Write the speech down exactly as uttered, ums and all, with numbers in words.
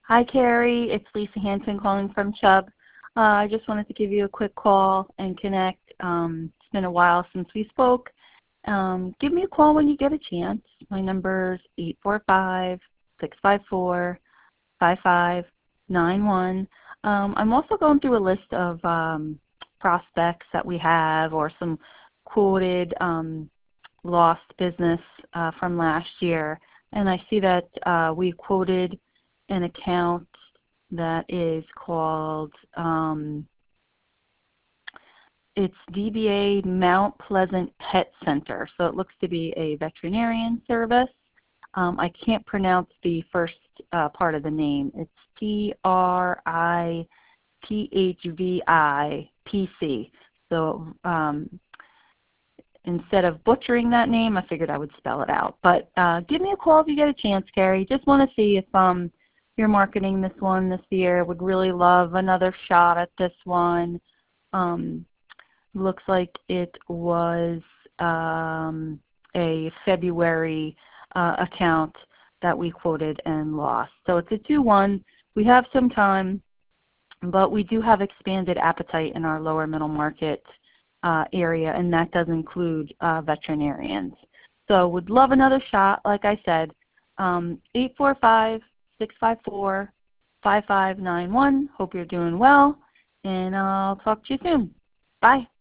Hi, Carrie. It's Lisa Hanson calling from Chubb. Uh, I just wanted to give you a quick call and connect. Um, it's been a while since we spoke. Um, give me a call when you get a chance. My number is eight four five, six five four, five five nine one. Um, I'm also going through a list of um, prospects that we have or some quoted um, lost business uh, from last year. And I see that uh, we quoted an account that is called, um, it's D B A Mount Pleasant Pet Center. So it looks to be a veterinarian service. Um, I can't pronounce the first uh, part of the name. It's T R I P H V I P C. So um, instead of butchering that name, I figured I would spell it out. But uh, give me a call if you get a chance, Carrie. Just want to see if um, you're marketing this one this year. Would really love another shot at this one. Um, looks like it was um, a February uh, account that we quoted and lost. So it's a two one. We have some time, but we do have expanded appetite in our lower middle market uh, area, and that does include uh, veterinarians. So would love another shot, like I said, um, eight four five, six five four, five five nine one. Hope you're doing well, and I'll talk to you soon. Bye.